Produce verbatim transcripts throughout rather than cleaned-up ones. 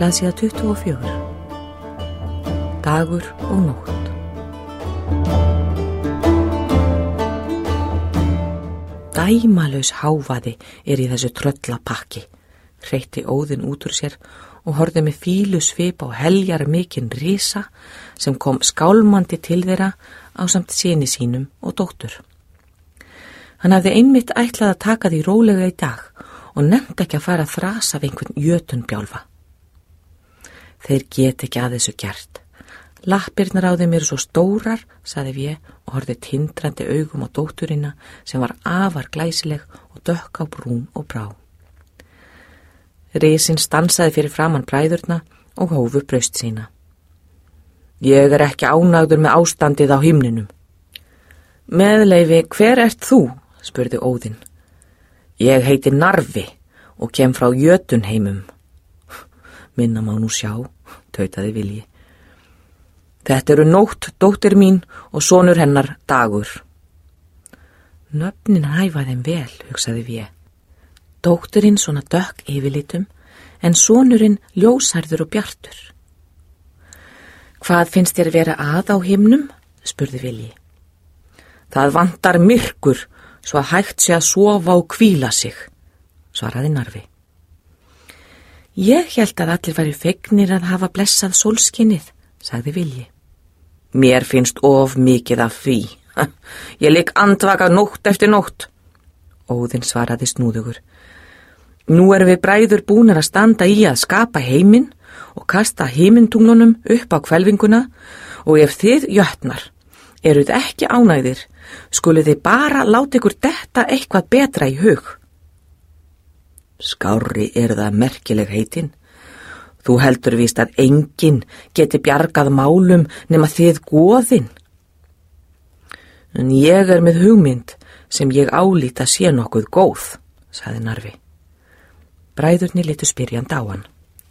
Blaðsíða tuttugu og fjögur. Dagur og nótt. Dæmalaus hávaði er í þessu tröllapakki, hreytti Óðinn út úr sér og horfði með fílu svip á heljar mikinn risa sem kom skálmandi til þeirra ásamt syni sínum og dóttur. Hann hafði einmitt ætlað að taka því rólega í dag og nefndi ekki að fara að þrasa af einhvern jötunbjálfa. Þeir get ekki að þessu gert. Lappirnar á þeim eru svo stórar, sagði ég og horfði tindrandi augum á dótturina sem var afar glæsileg og dökk á brún og brá. Risinn stansaði fyrir framan bræðurna og hófu braust sína. Ég er ekki ánægður með ástandið á himninum. Meðleifi, hver ert þú? Spurði Óðinn. Ég heiti Narfi og kem frá Jötunheimum. Minna má nú sjá, tautaði Vilji. Þetta eru Nótt, dóttir mín og sonur hennar Dagur. Nöfnin hæfa þeim vel, hugsaði við. Dótturinn svona dökk yfirlitum, en sonurinn ljósærður og bjartur. Hvað finnst þér vera að á himnum? Spurði Vilji. Það vantar myrkur, svo að hægt sé að sofa og hvíla sig, svaraði Narfi. Ég hélt að allir væri fegnir að hafa blessað sólskinnið, sagði Vilji. Mér finnst of mikið af því. Ég ligg andvaka nótt eftir nótt. Óðinn svaraði snúðugur. Nú erum við bræður búnir að standa í að skapa heiminn og kasta himintunglunum upp á hvelfinguna og ef þið jötnar eruð ekki ánægðir, skuluð þið bara láta ykkur detta eitthvað betra í hug. Skárri er það merkileg heitin. Þú heldur víst að enginn geti bjargað málum nema þið goðin. En ég er með hugmynd sem ég álít að sé nokkuð góð, sagði Narfi. Bræðurnir litu spyrjandi á hann.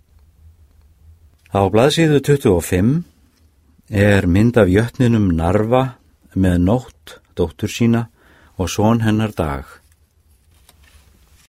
Á blaðsíðu tuttugu og fimm er mynd af jötninum Narfa með Nótt, dóttur sína og son hennar Dag.